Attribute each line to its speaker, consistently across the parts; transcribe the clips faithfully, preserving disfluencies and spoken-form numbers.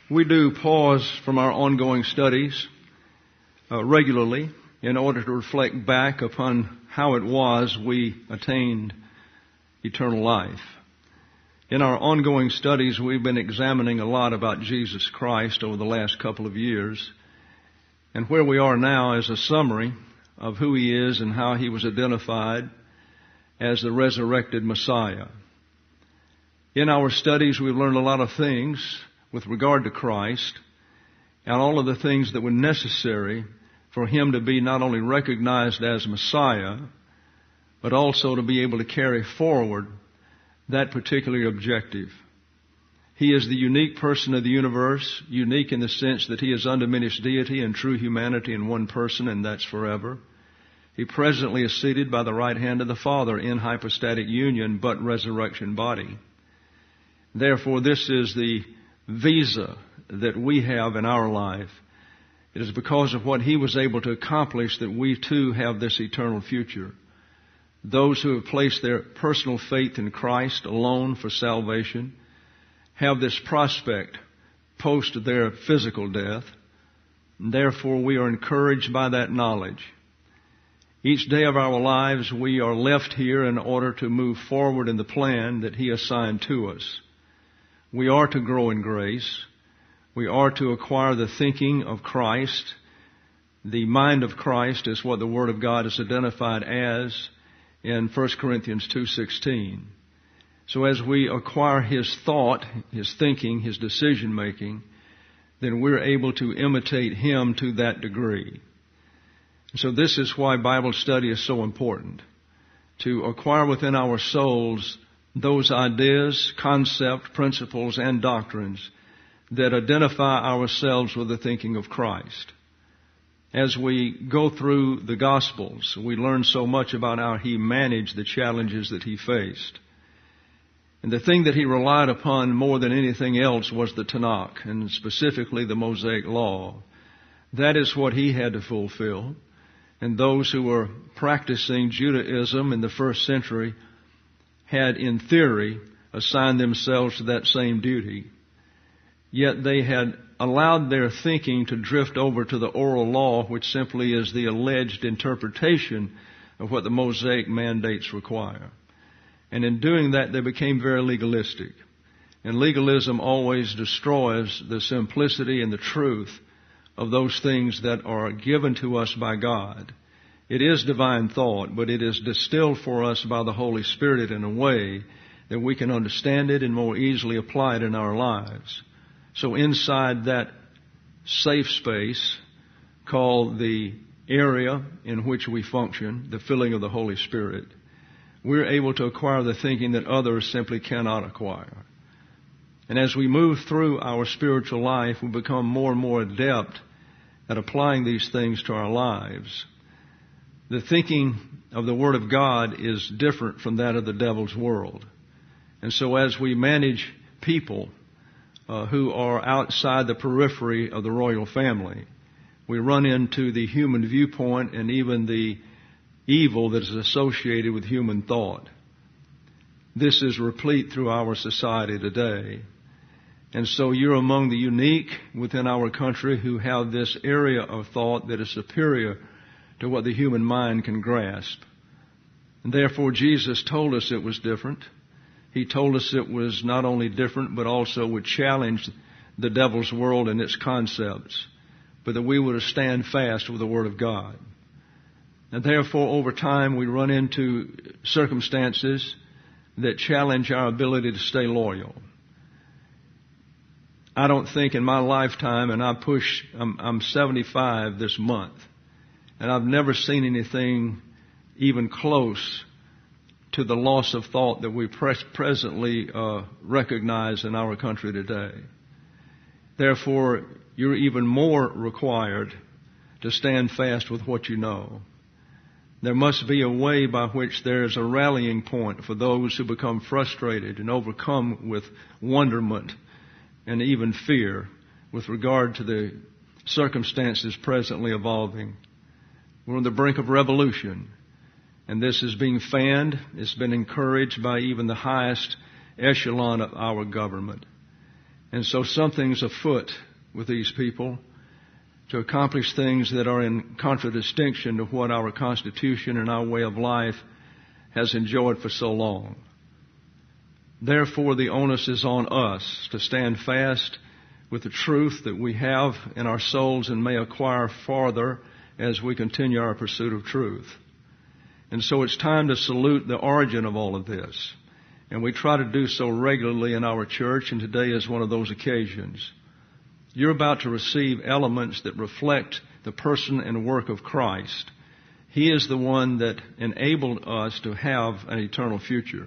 Speaker 1: We do pause from our ongoing studies uh, regularly in order to reflect back upon how it was we attained eternal life. In our ongoing studies, we've been examining a lot about Jesus Christ over the last couple of years. And where we are now is a summary of who He is and how He was identified as the resurrected Messiah. In our studies, we've learned a lot of things with regard to Christ and all of the things that were necessary for Him to be not only recognized as Messiah, but also to be able to carry forward that particular objective. He is the unique person of the universe, unique in the sense that He is undiminished deity and true humanity in one person, and that's forever. He presently is seated by the right hand of the Father in hypostatic union, but resurrection body. Therefore, this is the visa that we have in our life. It is because of what He was able to accomplish that we too have this eternal future. Those who have placed their personal faith in Christ alone for salvation have this prospect post their physical death. And therefore, we are encouraged by that knowledge. Each day of our lives, we are left here in order to move forward in the plan that He assigned to us. We are to grow in grace. We are to acquire the thinking of Christ. The mind of Christ is what the Word of God is identified as in First Corinthians two sixteen. So as we acquire His thought, His thinking, His decision making, then we're able to imitate Him to that degree. So this is why Bible study is so important. To acquire within our souls those ideas, concepts, principles, and doctrines that identify ourselves with the thinking of Christ. As we go through the Gospels, we learn so much about how He managed the challenges that He faced. And the thing that He relied upon more than anything else was the Tanakh, and specifically the Mosaic Law. That is what He had to fulfill. And those who were practicing Judaism in the first century had, in theory, assigned themselves to that same duty. Yet they had allowed their thinking to drift over to the oral law, which simply is the alleged interpretation of what the Mosaic mandates require. And in doing that, they became very legalistic. And legalism always destroys the simplicity and the truth of those things that are given to us by God. It is divine thought, but it is distilled for us by the Holy Spirit in a way that we can understand it and more easily apply it in our lives. So inside that safe space called the area in which we function, the filling of the Holy Spirit, we're able to acquire the thinking that others simply cannot acquire. And as we move through our spiritual life, we become more and more adept at applying these things to our lives. The thinking of the Word of God is different from that of the devil's world. And so as we manage people uh, who are outside the periphery of the royal family, we run into the human viewpoint and even the evil that is associated with human thought. This is replete through our society today. And so you're among the unique within our country who have this area of thought that is superior to what the human mind can grasp. And therefore Jesus told us it was different. He told us it was not only different, but also would challenge the devil's world and its concepts, but that we would stand fast with the Word of God. And therefore, over time, we run into circumstances that challenge our ability to stay loyal. I don't think in my lifetime, and I push, I'm, I'm seventy-five this month, and I've never seen anything even close to the loss of thought that we pres- presently uh, recognize in our country today. Therefore, you're even more required to stand fast with what you know. There must be a way by which there is a rallying point for those who become frustrated and overcome with wonderment and even fear with regard to the circumstances presently evolving. We're on the brink of revolution, and this is being fanned. It's been encouraged by even the highest echelon of our government. And so something's afoot with these people to accomplish things that are in contradistinction to what our Constitution and our way of life has enjoyed for so long. Therefore, the onus is on us to stand fast with the truth that we have in our souls and may acquire farther as we continue our pursuit of truth. And so it's time to salute the origin of all of this. And we try to do so regularly in our church, and today is one of those occasions. You're about to receive elements that reflect the person and work of Christ. He is the one that enabled us to have an eternal future.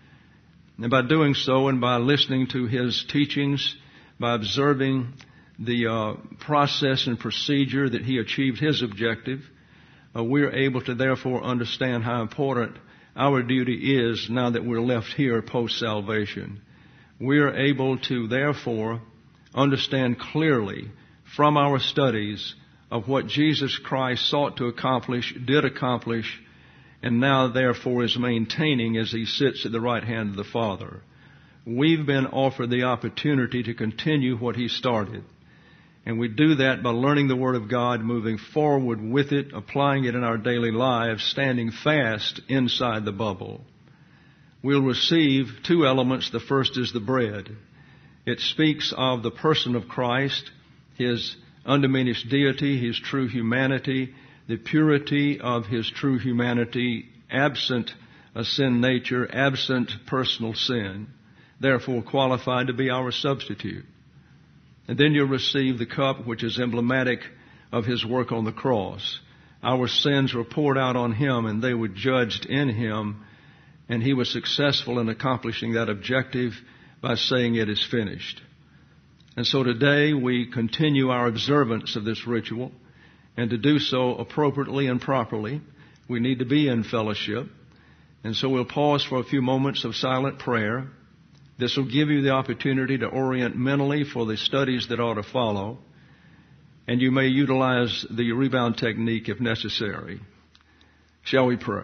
Speaker 1: And by doing so and by listening to His teachings, by observing the uh, process and procedure that He achieved His objective, uh, we're able to therefore understand how important our duty is now that we're left here post-salvation. We're able to therefore understand clearly from our studies of what Jesus Christ sought to accomplish, did accomplish, and now therefore is maintaining as He sits at the right hand of the Father. We've been offered the opportunity to continue what He started. And we do that by learning the Word of God, moving forward with it, applying it in our daily lives, standing fast inside the bubble. We'll receive two elements. The first is the bread. It speaks of the person of Christ, His undiminished deity, His true humanity, the purity of His true humanity, absent a sin nature, absent personal sin, therefore qualified to be our substitute. And then you'll receive the cup, which is emblematic of His work on the cross. Our sins were poured out on Him, and they were judged in Him, and He was successful in accomplishing that objective by saying it is finished. And so today we continue our observance of this ritual, and to do so appropriately and properly, we need to be in fellowship. And so we'll pause for a few moments of silent prayer. This will give you the opportunity to orient mentally for the studies that are to follow, and you may utilize the rebound technique if necessary. Shall we pray?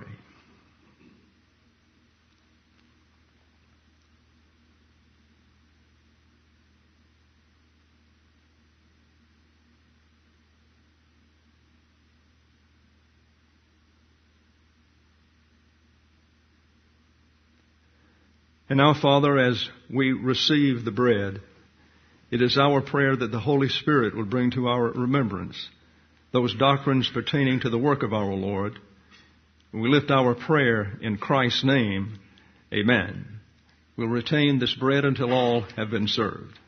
Speaker 1: And now, Father, as we receive the bread, it is our prayer that the Holy Spirit will bring to our remembrance those doctrines pertaining to the work of our Lord. We lift our prayer in Christ's name. Amen. We'll retain this bread until all have been served.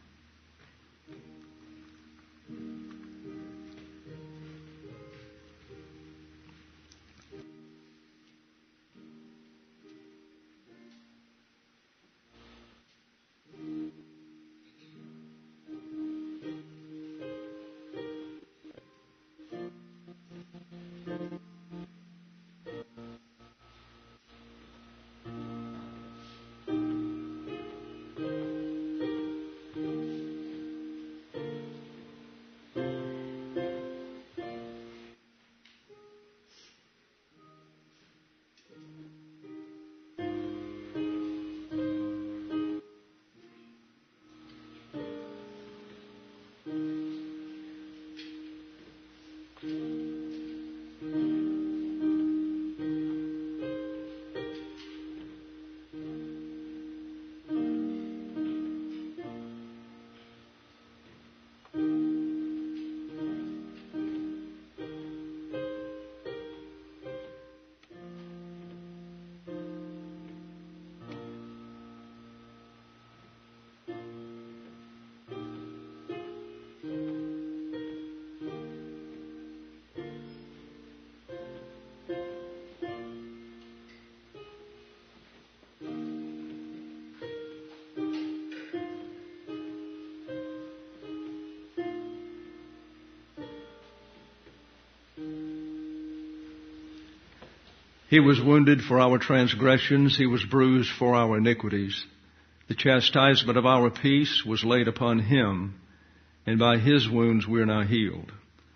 Speaker 1: He was wounded for our transgressions. He was bruised for our iniquities. The chastisement of our peace was laid upon Him, and by His wounds we are now healed.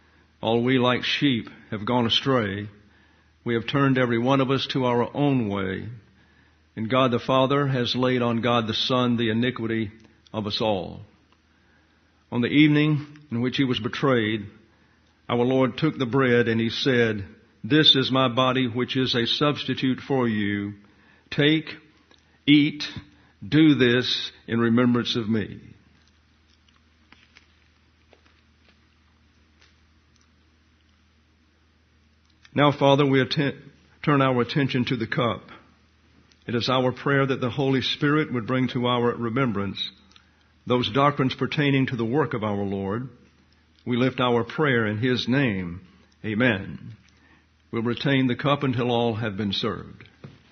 Speaker 1: All we like sheep have gone astray. We have turned every one of us to our own way, and God the Father has laid on God the Son the iniquity of us all. On the evening in which he was betrayed, our Lord took the bread and he said, "This is my body which is a substitute for you. Take, eat, do this in remembrance of me." Now, Father, we atten- turn our attention to the cup. It is our prayer that the Holy Spirit would bring to our remembrance those doctrines pertaining to the work of our Lord. We lift our prayer in His name. Amen. We'll retain the cup until all have been served.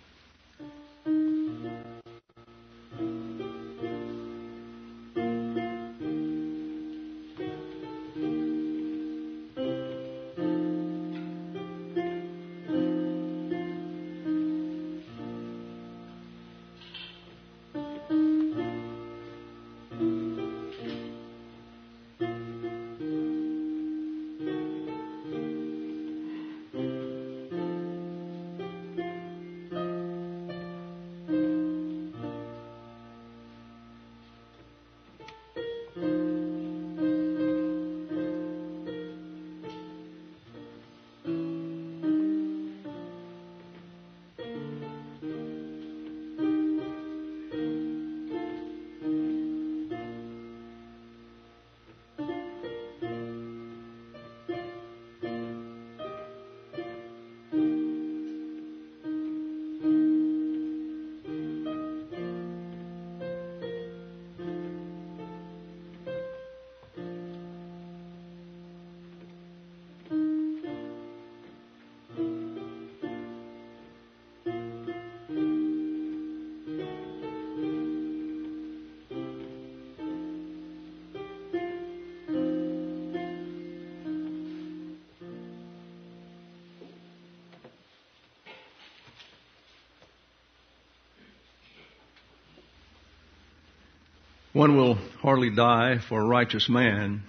Speaker 1: One will hardly die for a righteous man.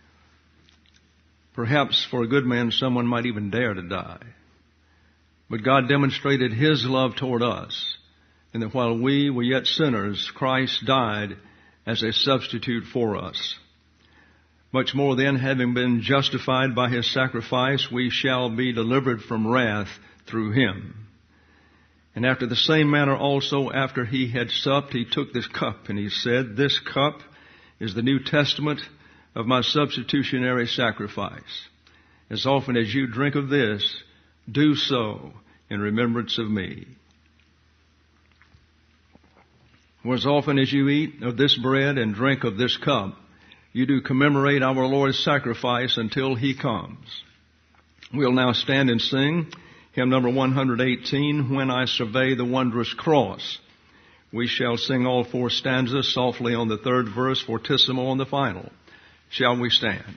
Speaker 1: Perhaps for a good man, someone might even dare to die. But God demonstrated His love toward us, in that while we were yet sinners, Christ died as a substitute for us. Much more then, having been justified by His sacrifice, we shall be delivered from wrath through Him. And after the same manner also, after He had supped, He took this cup, and He said, "This cup is the New Testament of my substitutionary sacrifice. As often as you drink of this, do so in remembrance of me." For as often as you eat of this bread and drink of this cup, you do commemorate our Lord's sacrifice until He comes. We'll now stand and sing hymn number one eighteen, "When I Survey the Wondrous Cross." We shall sing all four stanzas softly on the third verse, fortissimo on the final. Shall we stand?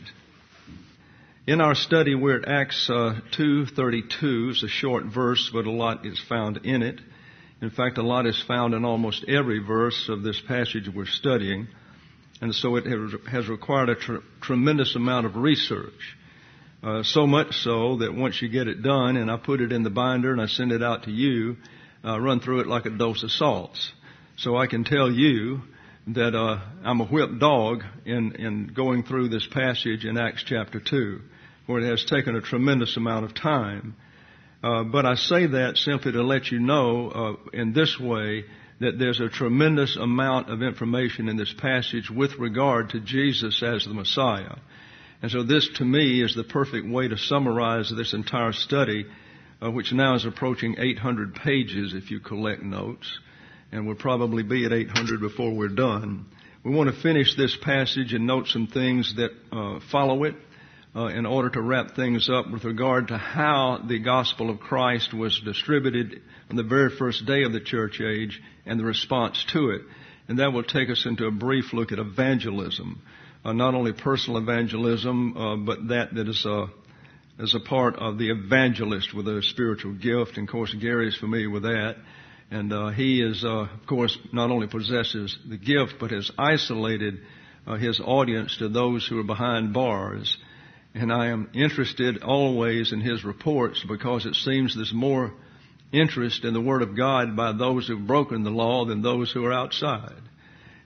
Speaker 1: In our study, we're at Acts uh, two thirty-two. It's a short verse, but a lot is found in it. In fact, a lot is found in almost every verse of this passage we're studying. And so it has required a tr- tremendous amount of research. Uh, so much so that once you get it done, and I put it in the binder and I send it out to you, uh, run through it like a dose of salts. So I can tell you that uh, I'm a whipped dog in, in going through this passage in Acts chapter two, where it has taken a tremendous amount of time. Uh, but I say that simply to let you know uh, in this way that there's a tremendous amount of information in this passage with regard to Jesus as the Messiah. And so this, to me, is the perfect way to summarize this entire study, uh, which now is approaching eight hundred pages if you collect notes. And we'll probably be at eight hundred before we're done. We want to finish this passage and note some things that uh, follow it uh, in order to wrap things up with regard to how the gospel of Christ was distributed on the very first day of the church age and the response to it. And that will take us into a brief look at evangelism. Uh, not only personal evangelism, uh, but that that is a, is a part of the evangelist with a spiritual gift. And of course, Gary is familiar with that. And uh, he is, uh, of course, not only possesses the gift, but has isolated uh, his audience to those who are behind bars. And I am interested always in his reports because it seems there's more interest in the Word of God by those who have broken the law than those who are outside.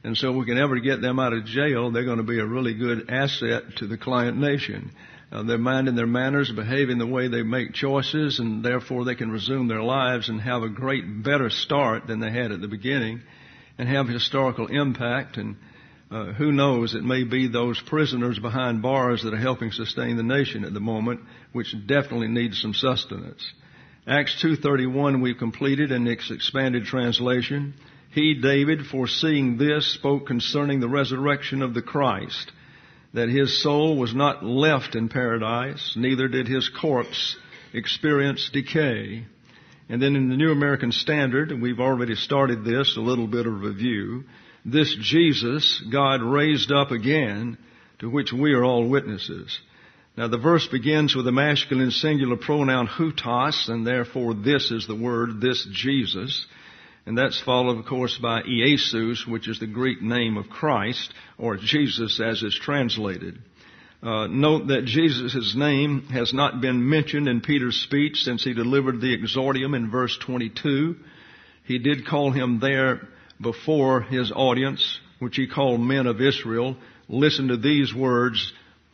Speaker 1: And so if we can ever get them out of jail, they're going to be a really good asset to the client nation. Uh, their mind and their manners, behaving the way they make choices, and therefore they can resume their lives and have a great, better start than they had at the beginning, and have historical impact. And uh, who knows, it may be those prisoners behind bars that are helping sustain the nation at the moment, which definitely needs some sustenance. Acts two thirty-one we've completed in its expanded translation. He, David, foreseeing this, spoke concerning the resurrection of the Christ, that his soul was not left in paradise, neither did his corpse experience decay. And then in the New American Standard, and we've already started this, a little bit of review, this Jesus God raised up again, to which we are all witnesses. Now the verse begins with a masculine singular pronoun hutos, and therefore this is the word, this Jesus. And that's followed, of course, by Iesus, which is the Greek name of Christ, or Jesus as it's translated. Uh, note that Jesus' name has not been mentioned in Peter's speech since he delivered the exordium in verse twenty-two. He did call him there before his audience, which he called men of Israel. Listen to these words,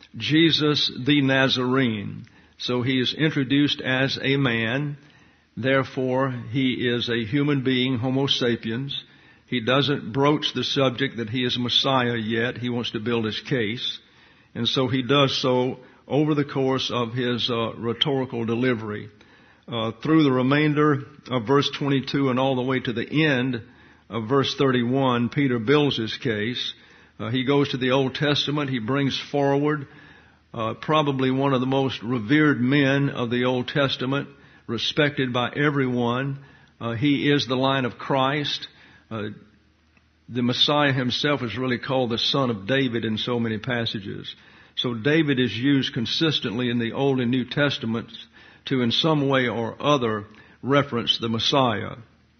Speaker 1: Jesus the Nazarene. So he is introduced as a man. Therefore, he is a human being, Homo sapiens. He doesn't broach the subject that he is Messiah yet. He wants to build his case. And so he does so over the course of his uh, rhetorical delivery. Uh, through the remainder of verse twenty-two and all the way to the end of verse thirty-one, Peter builds his case. Uh, he goes to the Old Testament. He brings forward uh, probably one of the most revered men of the Old Testament, respected by everyone. Uh, he is the line of Christ. Uh, the Messiah himself is really called the Son of David in so many passages. So David is used consistently in the Old and New Testaments to in some way or other reference the Messiah.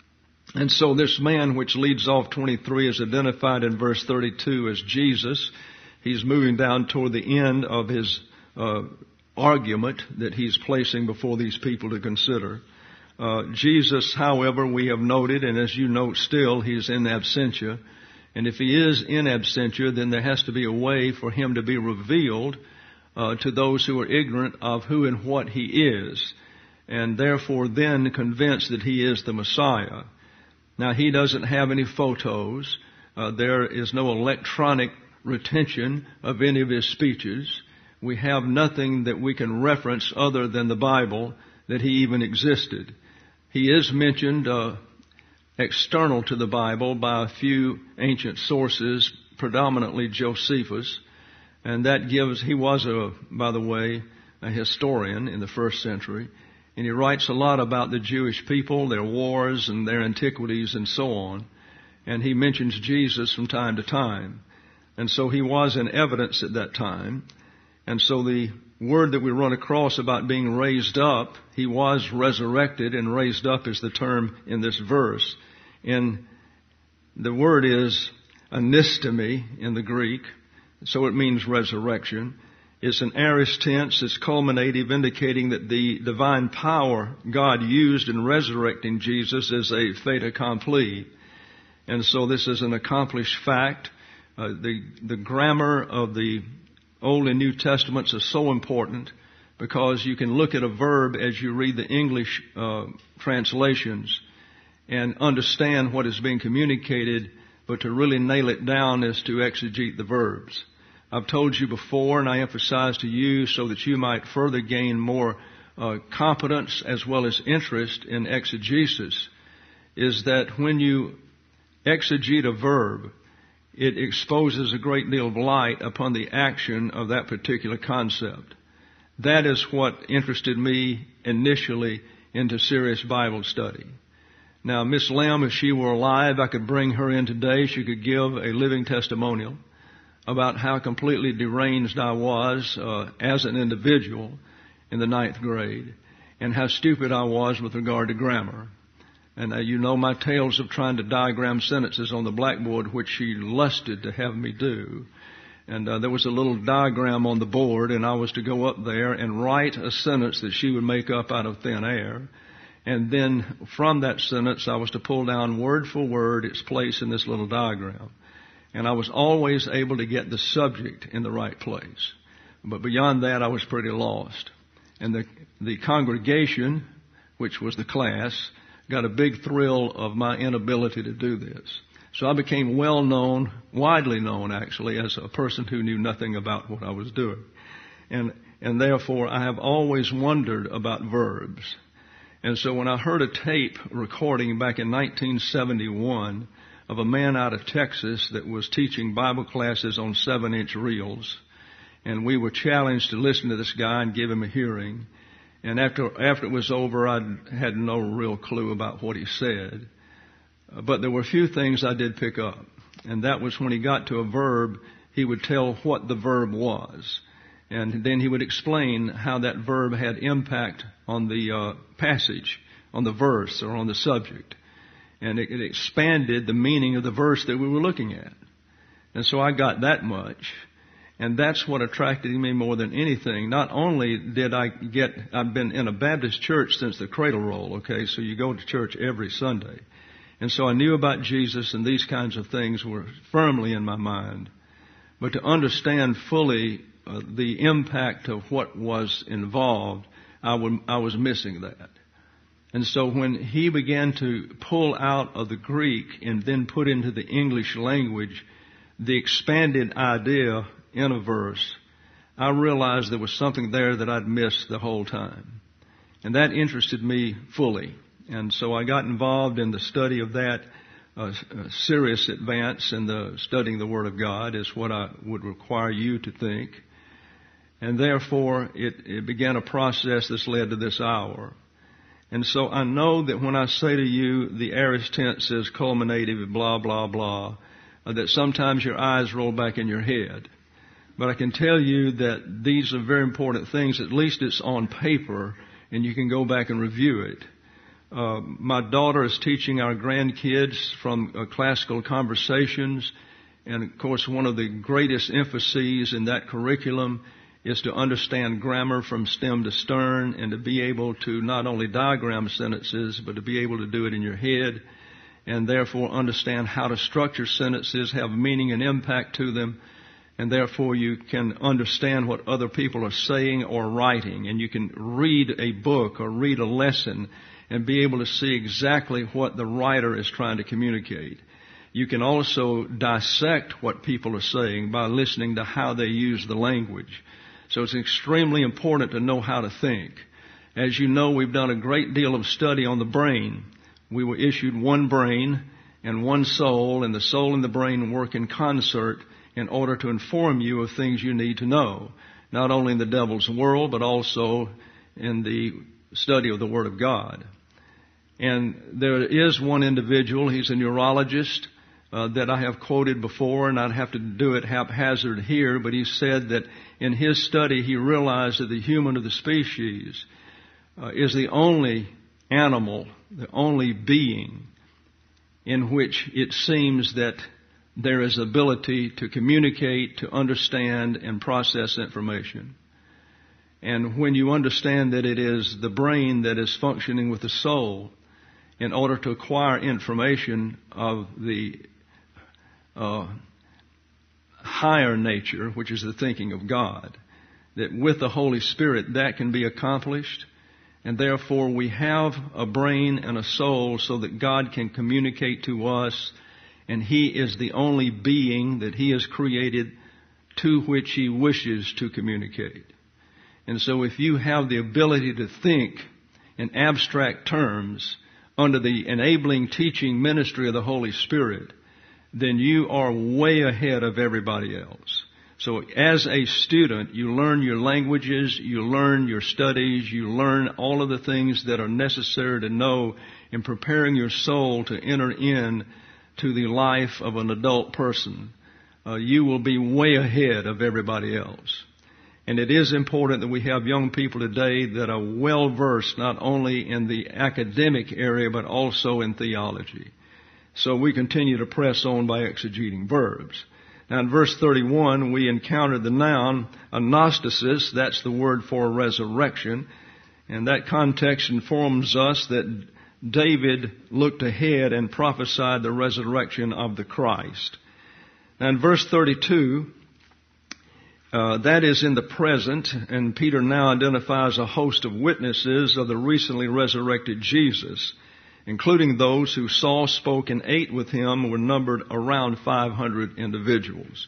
Speaker 1: And so this man which leads off twenty-three is identified in verse thirty-two as Jesus. He's moving down toward the end of his uh, argument that he's placing before these people to consider. Uh, Jesus, however, we have noted, and as you note still, he's in absentia. And if he is in absentia, then there has to be a way for him to be revealed uh, to those who are ignorant of who and what he is, and therefore then convinced that he is the Messiah. Now, he doesn't have any photos. Uh, there is no electronic retention of any of his speeches. We have nothing that we can reference other than the Bible that he even existed. He is mentioned uh, external to the Bible by a few ancient sources, predominantly Josephus, and that gives, he was, a, by the way, a historian in the first century, and he writes a lot about the Jewish people, their wars and their antiquities and so on, and he mentions Jesus from time to time. And so he was in evidence at that time. And so the word that we run across about being raised up, he was resurrected, and raised up is the term in this verse. And the word is anistemi in the Greek, so it means resurrection. It's an aorist tense, it's culminative, indicating that the divine power God used in resurrecting Jesus is a fait accompli. And so this is an accomplished fact. Uh, the, the grammar of the Old and New Testaments are so important because you can look at a verb as you read the English uh, translations and understand what is being communicated, but to really nail it down is to exegete the verbs. I've told you before, and I emphasize to you so that you might further gain more uh, competence as well as interest in exegesis, is that when you exegete a verb, it exposes a great deal of light upon the action of that particular concept. That is what interested me initially into serious Bible study. Now, Miss Lamb, if she were alive, I could bring her in today. She could give a living testimonial about how completely deranged I was uh, as an individual in the ninth grade, and how stupid I was with regard to grammar. And uh, you know my tales of trying to diagram sentences on the blackboard, which she lusted to have me do. And uh, there was a little diagram on the board, and I was to go up there and write a sentence that she would make up out of thin air. And then from that sentence, I was to pull down word for word its place in this little diagram. And I was always able to get the subject in the right place. But beyond that, I was pretty lost. And the, the congregation, which was the class, got a big thrill of my inability to do this. So I became well known, widely known actually, as a person who knew nothing about what I was doing. And, and therefore, I have always wondered about verbs. And so when I heard a tape recording back in nineteen seventy-one of a man out of Texas that was teaching Bible classes on seven-inch reels, and we were challenged to listen to this guy and give him a hearing. And after after it was over, I had no real clue about what he said. But there were a few things I did pick up. And that was when he got to a verb, he would tell what the verb was. And then he would explain how that verb had impact on the uh, passage, on the verse, or on the subject. And it, it expanded the meaning of the verse that we were looking at. And so I got that much. And that's what attracted me more than anything. Not only did I get, I've been in a Baptist church since the cradle roll, okay, so you go to church every Sunday. And so I knew about Jesus, and these kinds of things were firmly in my mind. But to understand fully uh, the impact of what was involved, I, would, I was missing that. And so when he began to pull out of the Greek and then put into the English language the expanded idea in a verse, I realized there was something there that I'd missed the whole time. And that interested me fully. And so I got involved in the study of that. Uh, a serious advance in the studying the Word of God is what I would require you to think. And therefore, it, it began a process that's led to this hour. And so I know that when I say to you the aorist tense is culminative, blah, blah, blah, uh, that sometimes your eyes roll back in your head. But I can tell you that these are very important things. At least it's on paper, and you can go back and review it. Uh, my daughter is teaching our grandkids from uh, classical conversations. And, of course, one of the greatest emphases in that curriculum is to understand grammar from stem to stern and to be able to not only diagram sentences, but to be able to do it in your head and therefore understand how to structure sentences, have meaning and impact to them. And therefore you can understand what other people are saying or writing. And you can read a book or read a lesson and be able to see exactly what the writer is trying to communicate. You can also dissect what people are saying by listening to how they use the language. So it's extremely important to know how to think. As you know, we've done a great deal of study on the brain. We were issued one brain and one soul, and the soul and the brain work in concert in order to inform you of things you need to know, not only in the devil's world, but also in the study of the Word of God. And there is one individual, he's a neurologist, uh, that I have quoted before, and I'd have to do it haphazard here, but he said that in his study he realized that the human of the species uh, is the only animal, the only being in which it seems that there is ability to communicate, to understand, and process information. And when you understand that it is the brain that is functioning with the soul in order to acquire information of the uh, higher nature, which is the thinking of God, that with the Holy Spirit that can be accomplished. And therefore we have a brain and a soul so that God can communicate to us, and He is the only being that He has created to which He wishes to communicate. And so if you have the ability to think in abstract terms under the enabling teaching ministry of the Holy Spirit, then you are way ahead of everybody else. So as a student, you learn your languages, you learn your studies, you learn all of the things that are necessary to know in preparing your soul to enter in to the life of an adult person. Uh, you will be way ahead of everybody else. And it is important that we have young people today that are well versed not only in the academic area but also in theology. So we continue to press on by exegeting verbs. Now in verse thirty-one we encounter the noun anastasis. That's the word for resurrection. And that context informs us that David looked ahead and prophesied the resurrection of the Christ. Now in verse thirty-two, uh, that is in the present, and Peter now identifies a host of witnesses of the recently resurrected Jesus, including those who saw, spoke, and ate with him, were numbered around five hundred individuals.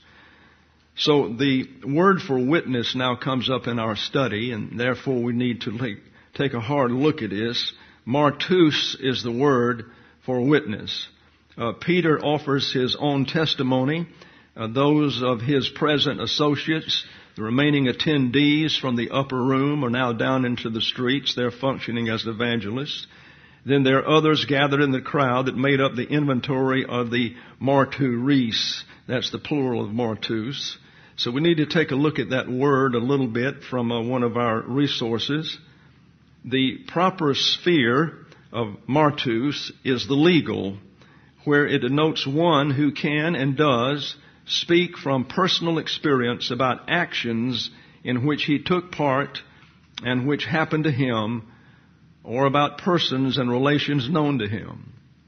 Speaker 1: So the word for witness now comes up in our study, and therefore we need to take, take a hard look at this. Martus is the word for witness. Uh, Peter offers his own testimony, uh, those of his present associates. The remaining attendees from the upper room are now down into the streets. They're functioning as evangelists. Then there are others gathered in the crowd that made up the inventory of the marturis. That's the plural of martus. So we need to take a look at that word a little bit from uh, one of our resources. The proper sphere of martus is the legal, where it denotes one who can and does speak from personal experience about actions in which he took part and which happened to him, or about persons and relations known to him.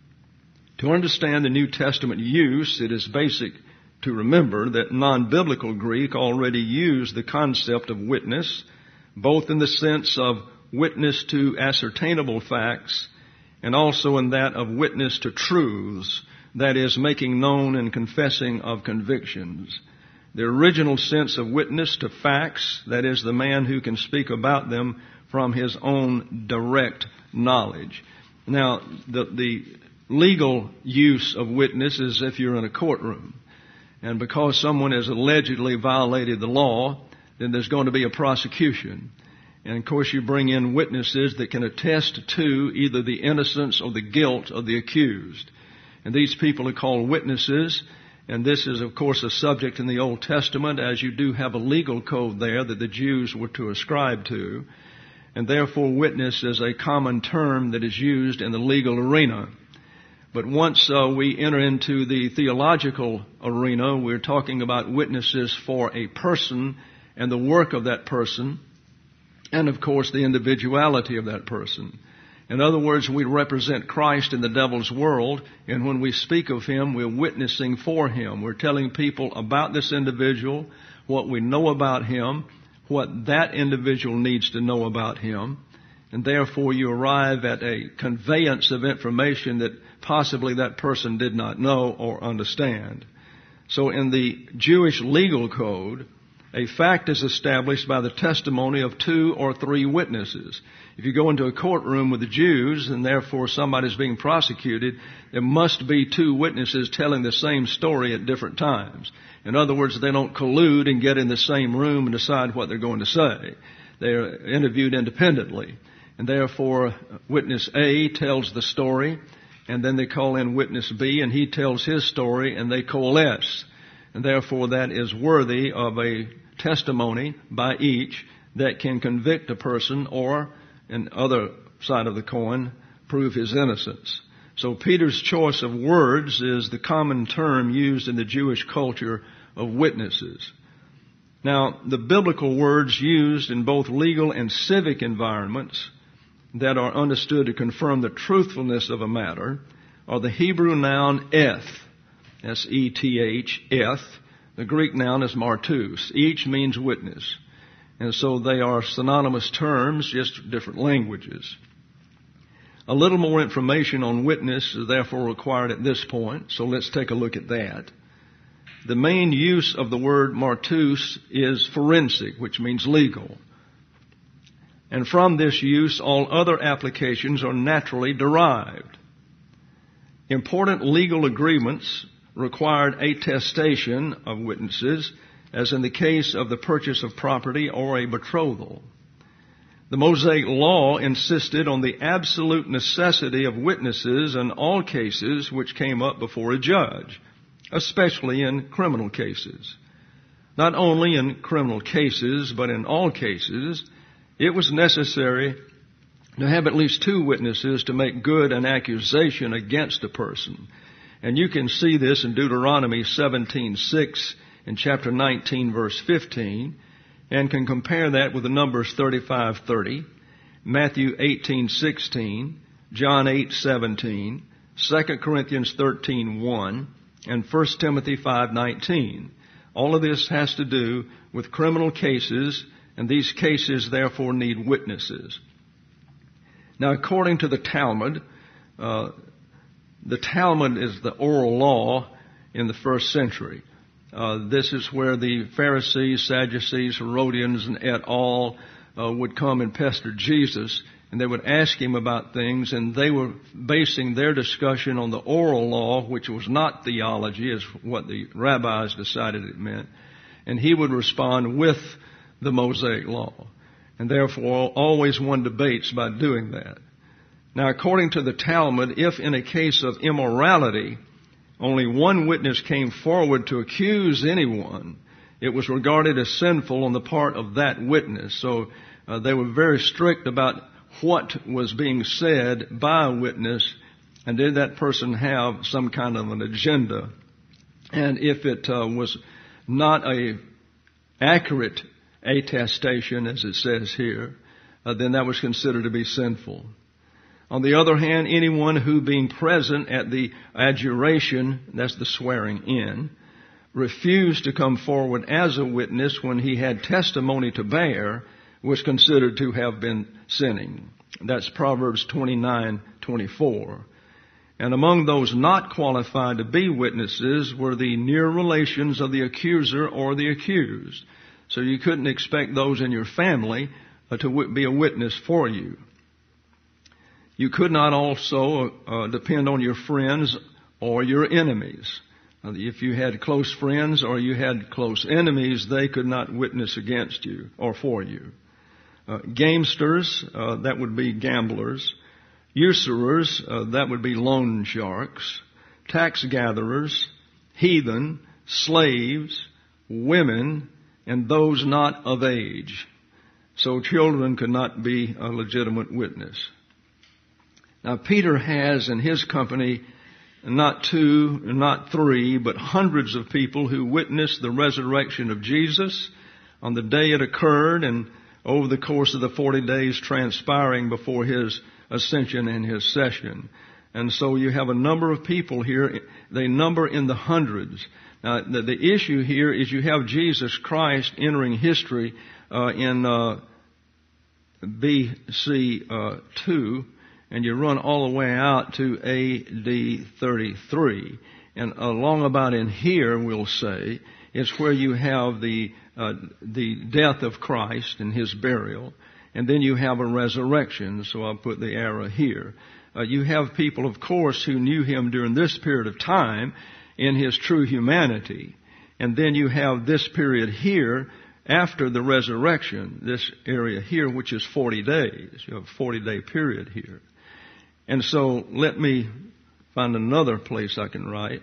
Speaker 1: To understand the New Testament use, it is basic to remember that non-biblical Greek already used the concept of witness, both in the sense of witness to ascertainable facts and also in that of witness to truths, that is, making known and confessing of convictions. The original sense of witness to facts, that is, the man who can speak about them from his own direct knowledge. Now, the, the legal use of witness is if you're in a courtroom. And because someone has allegedly violated the law, then there's going to be a prosecution. And of course you bring in witnesses that can attest to either the innocence or the guilt of the accused. And these people are called witnesses. And this is, of course, a subject in the Old Testament, as you do have a legal code there that the Jews were to ascribe to. And therefore witness is a common term that is used in the legal arena. But once uh, we enter into the theological arena, we're talking about witnesses for a person and the work of that person, and of course the individuality of that person. In other words, we represent Christ in the devil's world, and when we speak of him, we're witnessing for him. We're telling people about this individual, what we know about him, what that individual needs to know about him, and therefore you arrive at a conveyance of information that possibly that person did not know or understand. So in the Jewish legal code, a fact is established by the testimony of two or three witnesses. If you go into a courtroom with the Jews and therefore somebody is being prosecuted, there must be two witnesses telling the same story at different times. In other words, they don't collude and get in the same room and decide what they're going to say. They are interviewed independently. And therefore, witness A tells the story, and then they call in witness B, and he tells his story, and they coalesce. And therefore, that is worthy of a testimony by each that can convict a person or, on the other side of the coin, prove his innocence. So Peter's choice of words is the common term used in the Jewish culture of witnesses. Now, the biblical words used in both legal and civic environments that are understood to confirm the truthfulness of a matter are the Hebrew noun eth, S E T H, eth. The Greek noun is martus. Each means witness. And so they are synonymous terms, just different languages. A little more information on witness is therefore required at this point, so let's take a look at that. The main use of the word martus is forensic, which means legal. And from this use, all other applications are naturally derived. Important legal agreements required attestation of witnesses, as in the case of the purchase of property or a betrothal. The Mosaic Law insisted on the absolute necessity of witnesses in all cases which came up before a judge, especially in criminal cases. Not only in criminal cases, but in all cases, it was necessary to have at least two witnesses to make good an accusation against a person. And you can see this in Deuteronomy seventeen six and chapter nineteen verse fifteen, and can compare that with the Numbers thirty-five thirty, Matthew eighteen sixteen, John eight seventeen, Second Corinthians thirteen one, and First Timothy five nineteen. All of this has to do with criminal cases, and these cases therefore need witnesses. Now, according to the Talmud, uh, the Talmud is the oral law in the first century. Uh, this is where the Pharisees, Sadducees, Herodians, and et al. Uh, would come and pester Jesus, and they would ask him about things, and they were basing their discussion on the oral law, which was not theology, is what the rabbis decided it meant. And he would respond with the Mosaic law. And therefore, always won debates by doing that. Now, according to the Talmud, if in a case of immorality, only one witness came forward to accuse anyone, it was regarded as sinful on the part of that witness. So uh, they were very strict about what was being said by a witness, and did that person have some kind of an agenda. And if it uh, was not a accurate attestation, as it says here, uh, then that was considered to be sinful. On the other hand, anyone who, being present at the adjuration, that's the swearing in, refused to come forward as a witness when he had testimony to bear, was considered to have been sinning. That's Proverbs twenty-nine twenty-four. And among those not qualified to be witnesses were the near relations of the accuser or the accused. So you couldn't expect those in your family uh, to w- be a witness for you. You could not also uh, depend on your friends or your enemies. Uh, if you had close friends or you had close enemies, they could not witness against you or for you. Uh, gamesters, uh, that would be gamblers. Usurers, uh, that would be loan sharks. Tax gatherers, heathen, slaves, women, and those not of age. So children could not be a legitimate witness. Now, Peter has in his company not two, not three, but hundreds of people who witnessed the resurrection of Jesus on the day it occurred and over the course of the forty days transpiring before his ascension and his session. And so you have a number of people here. They number in the hundreds. Now, the, the issue here is you have Jesus Christ entering history uh, in uh, B C uh, two. And you run all the way out to A D thirty-three. And along about in here, we'll say, is where you have the uh, the death of Christ and his burial. And then you have a resurrection, so I'll put the arrow here. Uh, you have people, of course, who knew him during this period of time in his true humanity. And then you have this period here after the resurrection, this area here, which is forty days. You have a forty-day period here. And so let me find another place I can write.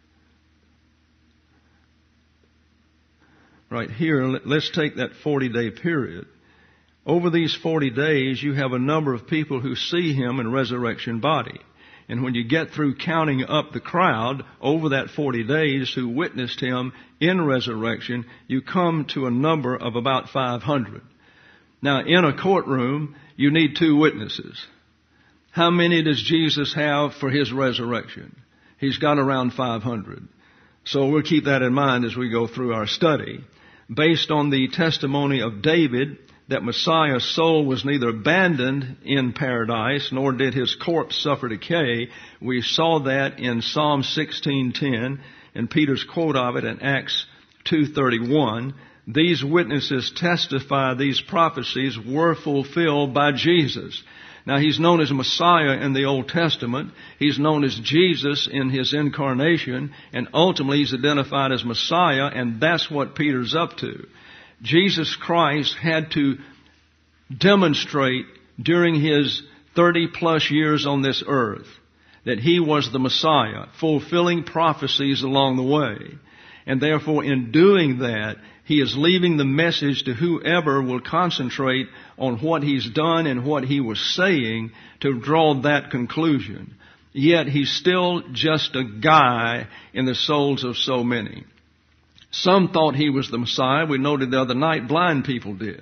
Speaker 1: Right here, let's take that forty-day period. Over these forty days, you have a number of people who see him in resurrection body. And when you get through counting up the crowd over that forty days who witnessed him in resurrection, you come to a number of about five hundred. Now, in a courtroom, you need two witnesses. How many does Jesus have for his resurrection? He's got around five hundred. So we'll keep that in mind as we go through our study. Based on the testimony of David that Messiah's soul was neither abandoned in paradise nor did his corpse suffer decay, we saw that in Psalm sixteen ten and Peter's quote of it in Acts two thirty-one. These witnesses testify these prophecies were fulfilled by Jesus. Now, he's known as Messiah in the Old Testament. He's known as Jesus in his incarnation. And ultimately, he's identified as Messiah, and that's what Peter's up to. Jesus Christ had to demonstrate during his thirty plus years on this earth that he was the Messiah, fulfilling prophecies along the way. And therefore, in doing that, he is leaving the message to whoever will concentrate on what he's done and what he was saying to draw that conclusion. Yet he's still just a guy in the souls of so many. Some thought he was the Messiah. We noted the other night blind people did.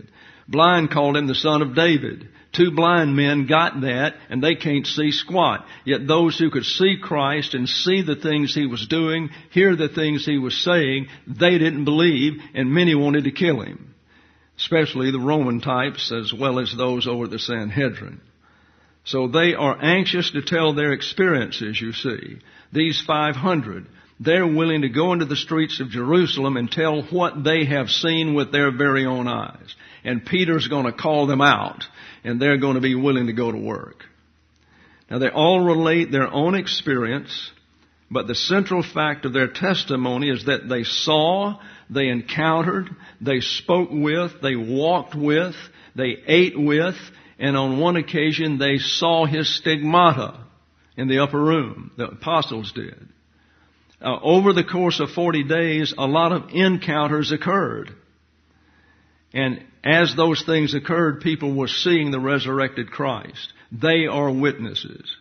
Speaker 1: Blind called him the son of David. Two blind men got that, and they can't see squat. Yet those who could see Christ and see the things he was doing, hear the things he was saying, they didn't believe, and many wanted to kill him. Especially the Roman types as well as those over the Sanhedrin. So they are anxious to tell their experiences, you see. These five hundred, they're willing to go into the streets of Jerusalem and tell what they have seen with their very own eyes. And Peter's going to call them out, and they're going to be willing to go to work. Now they all relate their own experience, but the central fact of their testimony is that they saw, they encountered, they spoke with, they walked with, they ate with, and on one occasion they saw his stigmata in the upper room. The apostles did. Uh, over the course of forty days, a lot of encounters occurred. And as those things occurred, people were seeing the resurrected Christ. They are witnesses.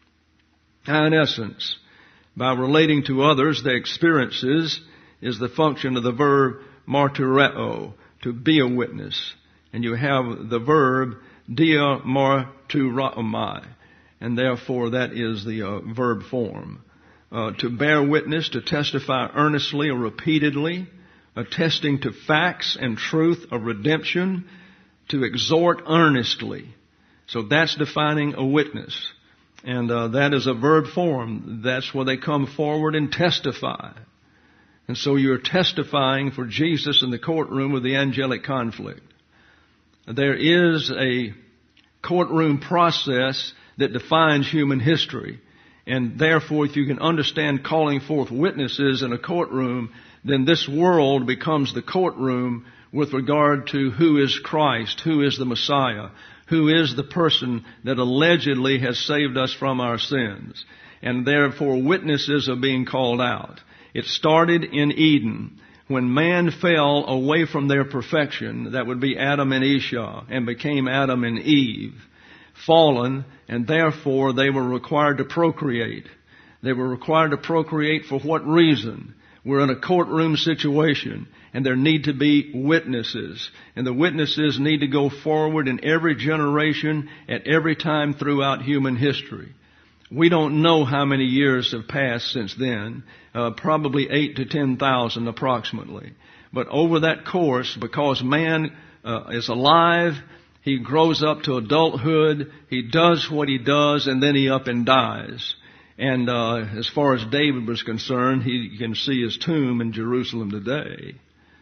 Speaker 1: Now, in essence, by relating to others their experiences is the function of the verb martyreo, to be a witness. And you have the verb dia martyromai, and therefore that is the uh, verb form. Uh, to bear witness, to testify earnestly or repeatedly, attesting to facts and truth of redemption, to exhort earnestly. So that's defining a witness. And uh, that is a verb form. That's where they come forward and testify. And so you're testifying for Jesus in the courtroom of the angelic conflict. There is a courtroom process that defines human history. And therefore, if you can understand calling forth witnesses in a courtroom, then this world becomes the courtroom with regard to who is Christ, who is the Messiah, who is the person that allegedly has saved us from our sins. And therefore, witnesses are being called out. It started in Eden. When man fell away from their perfection, that would be Adam and Esau, and became Adam and Eve, fallen, and therefore they were required to procreate. They were required to procreate for what reason? We're in a courtroom situation, and there need to be witnesses. And the witnesses need to go forward in every generation, at every time throughout human history. We don't know how many years have passed since then, uh, probably eight to ten thousand approximately. But over that course, because man uh, is alive, he grows up to adulthood, he does what he does, and then he up and dies. And uh, as far as David was concerned, he can see his tomb in Jerusalem today.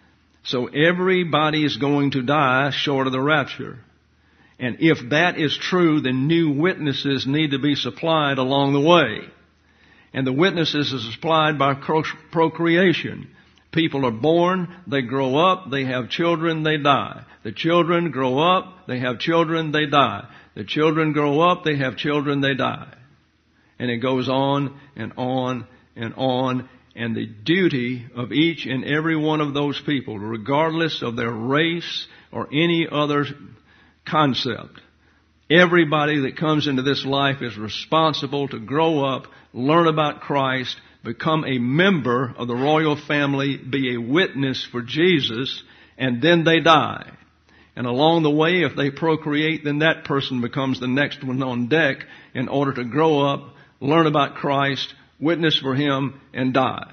Speaker 1: So everybody is going to die short of the rapture. And if that is true, then new witnesses need to be supplied along the way. And the witnesses are supplied by procreation. People are born, they grow up, they have children, they die. The children grow up, they have children, they die. The children grow up, they have children, they die. And it goes on and on and on. And the duty of each and every one of those people, regardless of their race or any other concept, everybody that comes into this life is responsible to grow up, learn about Christ, become a member of the royal family, be a witness for Jesus, and then they die. And along the way, if they procreate, then that person becomes the next one on deck in order to grow up, learn about Christ, witness for Him, and die.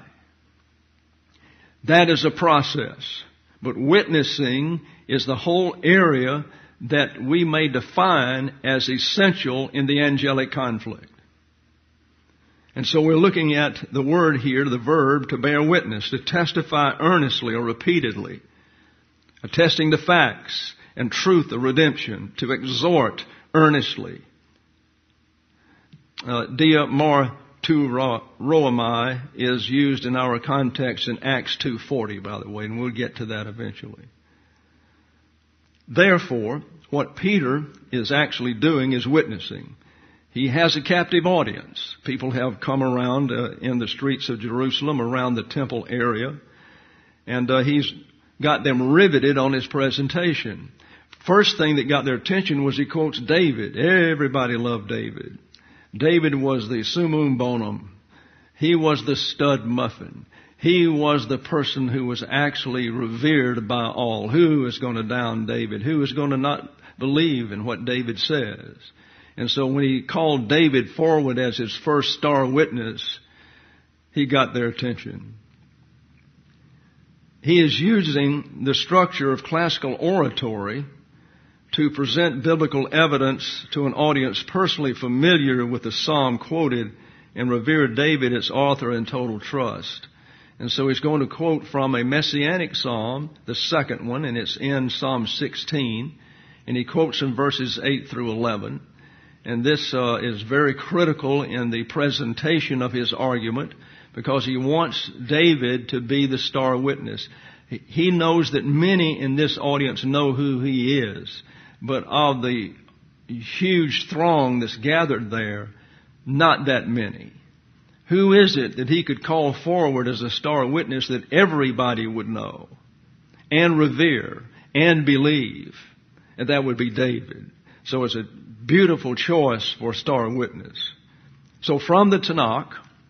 Speaker 1: That is a process. But witnessing is the whole area that we may define as essential in the angelic conflict. And so we're looking at the word here, the verb, to bear witness, to testify earnestly or repeatedly, attesting to facts and truth of redemption, to exhort earnestly. Uh, dia martyromai is used in our context in Acts two forty, by the way, and we'll get to that eventually. Therefore, what Peter is actually doing is witnessing. He has a captive audience. People have come around uh, in the streets of Jerusalem, around the temple area, and uh, he's got them riveted on his presentation. First thing that got their attention was he quotes David. Everybody loved David. David was the summum bonum. He was the stud muffin. He was the person who was actually revered by all. Who is going to down David? Who is going to not believe in what David says? And so when he called David forward as his first star witness, he got their attention. He is using the structure of classical oratory to present biblical evidence to an audience personally familiar with the psalm quoted and revere David, its author, in total trust. And so he's going to quote from a messianic psalm, the second one, and it's in Psalm sixteen. And he quotes in verses eight through eleven. And this uh, is very critical in the presentation of his argument because he wants David to be the star witness. He knows that many in this audience know who he is, but of the huge throng that's gathered there, not that many. Who is it that he could call forward as a star witness that everybody would know and revere and believe? And that would be David. So it's a beautiful choice for a star witness. So from the Tanakh,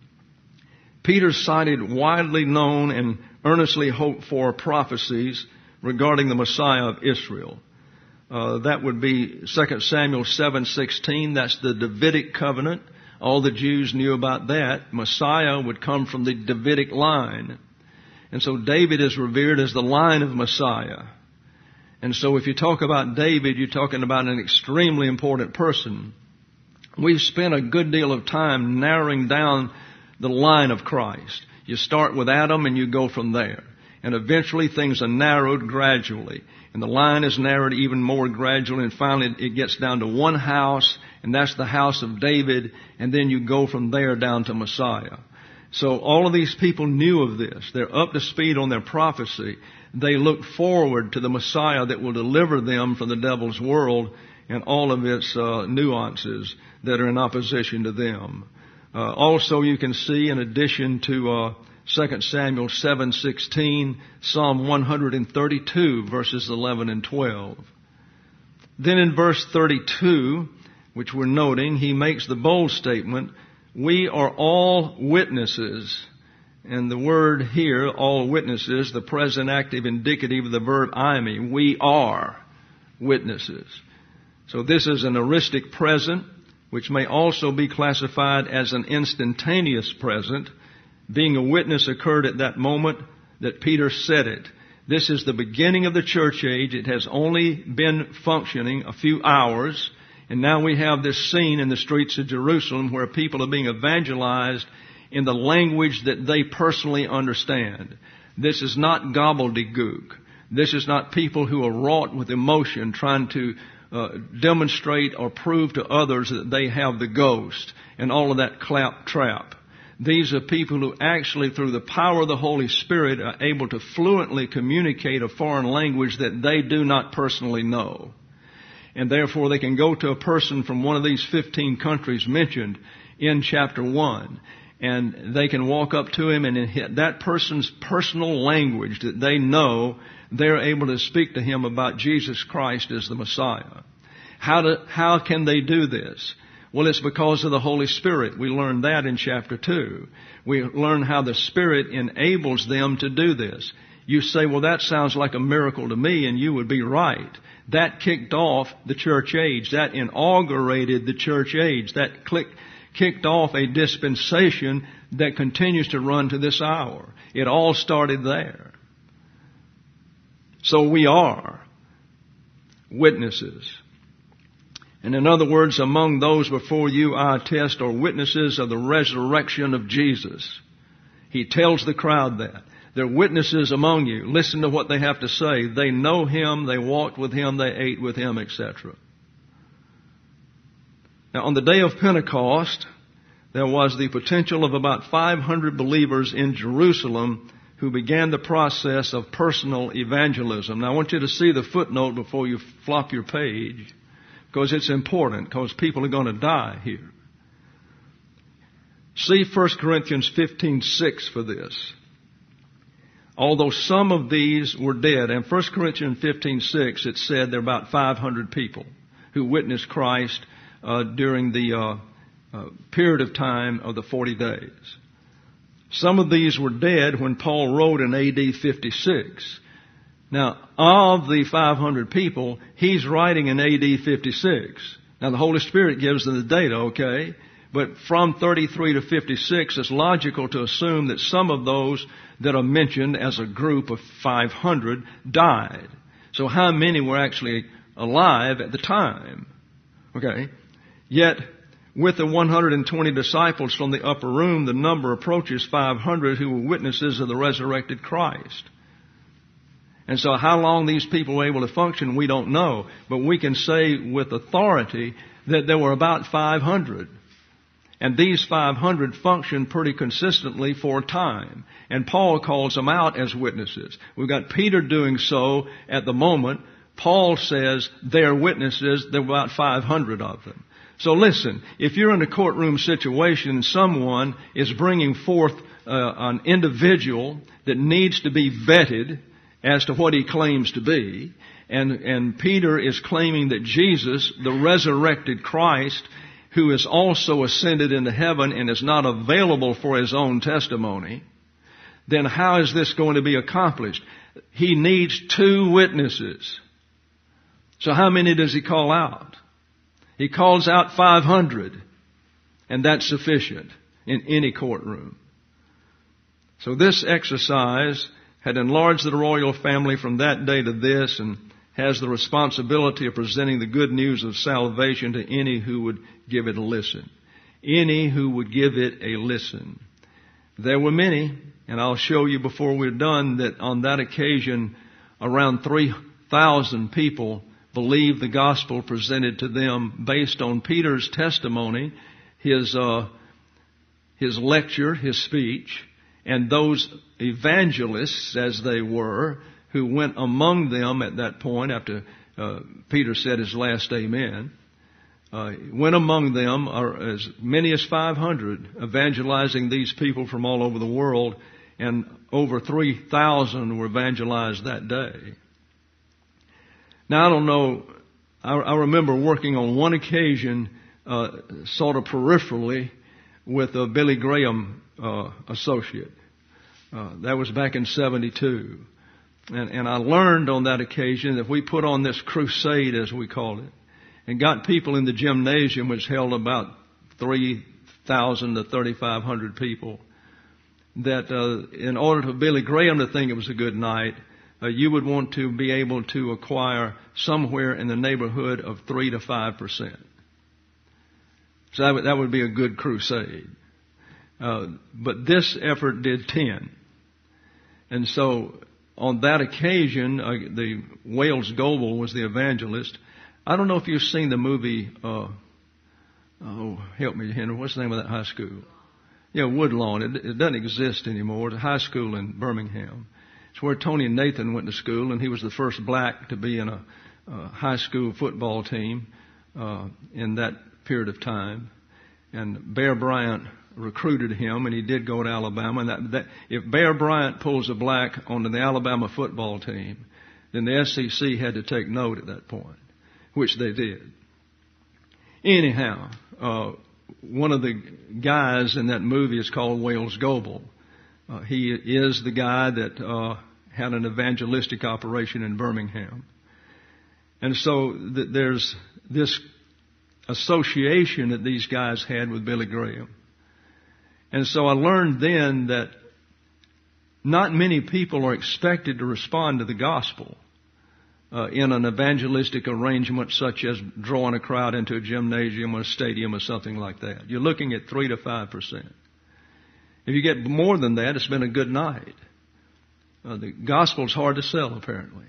Speaker 1: Peter cited widely known and earnestly hoped for prophecies regarding the Messiah of Israel. Uh, that would be Second Samuel seven sixteen. That's the Davidic covenant. All the Jews knew about that. Messiah would come from the Davidic line. And so David is revered as the line of Messiah. And so if you talk about David, you're talking about an extremely important person. We've spent a good deal of time narrowing down the line of Christ. You start with Adam and you go from there. And eventually things are narrowed gradually. And the line is narrowed even more gradually. And finally it gets down to one house, and that's the house of David. And then you go from there down to Messiah. So all of these people knew of this. They're up to speed on their prophecy. They look forward to the Messiah that will deliver them from the devil's world and all of its uh, nuances that are in opposition to them. Uh, also, you can see, in addition to uh, Second Samuel seven sixteen, Psalm one thirty-two, verses eleven and twelve. Then in verse thirty-two, which we're noting, he makes the bold statement, "We are all witnesses." And the word here, all witnesses, the present active indicative of the verb eimi, we are witnesses. So this is an aorist present, which may also be classified as an instantaneous present. Being a witness occurred at that moment that Peter said it. This is the beginning of the church age. It has only been functioning a few hours. And now we have this scene in the streets of Jerusalem where people are being evangelized in the language that they personally understand. This is not gobbledygook. This is not people who are wrought with emotion trying to uh, demonstrate or prove to others that they have the ghost and all of that claptrap. These are people who actually, through the power of the Holy Spirit, are able to fluently communicate a foreign language that they do not personally know. And therefore they can go to a person from one of these fifteen countries mentioned in chapter one, and they can walk up to him, and in that person's personal language that they know, they're able to speak to him about Jesus Christ as the Messiah. How do, how can they do this? Well, it's because of the Holy Spirit. We learned that in chapter two. We learn how the Spirit enables them to do this. You say, well, that sounds like a miracle to me, and you would be right. That kicked off the church age. That inaugurated the church age. That clicked kicked off a dispensation that continues to run to this hour. It all started there. So we are witnesses. And in other words, among those before you I attest are witnesses of the resurrection of Jesus. He tells the crowd that. They're witnesses among you. Listen to what they have to say. They know Him, they walked with Him, they ate with Him, et cetera. Now, on the day of Pentecost, there was the potential of about five hundred believers in Jerusalem who began the process of personal evangelism. Now, I want you to see the footnote before you flop your page, because it's important, because people are going to die here. See First Corinthians fifteen six for this. Although some of these were dead, and First Corinthians fifteen six, it said there are about five hundred people who witnessed Christ uh, during the uh, uh, period of time of the forty days. Some of these were dead when Paul wrote in A D fifty-six. Now, of the five hundred people, he's writing in A D fifty-six. Now, the Holy Spirit gives them the data, okay? But from thirty-three to fifty-six, it's logical to assume that some of those that are mentioned as a group of five hundred died. So how many were actually alive at the time? Okay. Yet, with the one hundred twenty disciples from the upper room, the number approaches five hundred who were witnesses of the resurrected Christ. And so how long these people were able to function, we don't know. But we can say with authority that there were about five hundred. And these five hundred functioned pretty consistently for a time. And Paul calls them out as witnesses. We've got Peter doing so at the moment. Paul says they're witnesses. There were about five hundred of them. So listen, if you're in a courtroom situation and someone is bringing forth uh, an individual that needs to be vetted as to what he claims to be, and, and Peter is claiming that Jesus, the resurrected Christ, who is also ascended into heaven and is not available for his own testimony, then how is this going to be accomplished? He needs two witnesses. So how many does he call out? He calls out five hundred, and that's sufficient in any courtroom. So this exercise had enlarged the royal family from that day to this, and has the responsibility of presenting the good news of salvation to any who would give it a listen. Any who would give it a listen. There were many, and I'll show you before we're done, that on that occasion around three thousand people believed the gospel presented to them based on Peter's testimony, his uh, his lecture, his speech, and those evangelists, as they were, who went among them at that point after uh, Peter said his last amen, uh, went among them, or as many as five hundred, evangelizing these people from all over the world, and over three thousand were evangelized that day. Now, I don't know, I, I remember working on one occasion, uh, sort of peripherally, with a Billy Graham uh, associate. Uh, that was back in seventy-two. And, and I learned on that occasion that we put on this crusade, as we called it, and got people in the gymnasium, which held about three thousand to thirty-five hundred people, that uh, in order for Billy Graham to think it was a good night, uh, you would want to be able to acquire somewhere in the neighborhood of three to five percent. So that would, that would be a good crusade. Uh, but this effort did ten. And so on that occasion, uh, the Wales Goebel was the evangelist. I don't know if you've seen the movie, uh, oh, help me, Henry, what's the name of that high school? Yeah, Woodlawn. It, it doesn't exist anymore. It's a high school in Birmingham. It's where Tony Nathan went to school, and he was the first black to be in a, a high school football team uh, in that period of time. And Bear Bryant recruited him, and he did go to Alabama. And that, that, if Bear Bryant pulls a black onto the Alabama football team, then the S E C had to take note at that point, which they did. Anyhow, uh, one of the guys in that movie is called Wales Goebel. Uh, he is the guy that uh, had an evangelistic operation in Birmingham. And so th- there's this association that these guys had with Billy Graham. And so I learned then that not many people are expected to respond to the gospel uh, in an evangelistic arrangement such as drawing a crowd into a gymnasium or a stadium or something like that. You're looking at three to five percent. If you get more than that, it's been a good night. Uh, the gospel's hard to sell, apparently.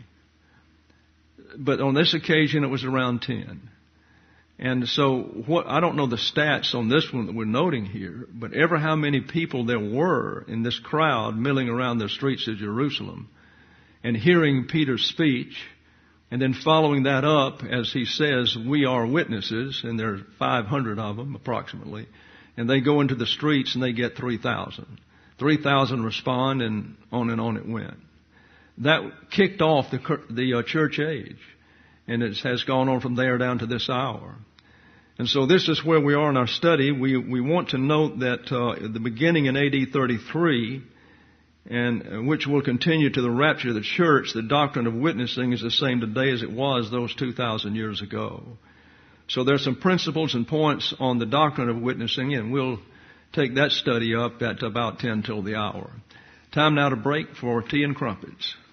Speaker 1: But on this occasion, it was around ten. And so what, I don't know the stats on this one that we're noting here, but ever how many people there were in this crowd milling around the streets of Jerusalem and hearing Peter's speech, and then following that up, as he says, we are witnesses, and there are five hundred of them approximately, and they go into the streets and they get three thousand. three thousand respond, and on and on it went. That kicked off the, the uh, church age. And it has gone on from there down to this hour. And so this is where we are in our study. We we want to note that uh, at the beginning in A D thirty-three, and uh, which will continue to the rapture of the church, the doctrine of witnessing is the same today as it was those two thousand years ago. So there's some principles and points on the doctrine of witnessing, and we'll take that study up at about ten till the hour. Time now to break for tea and crumpets.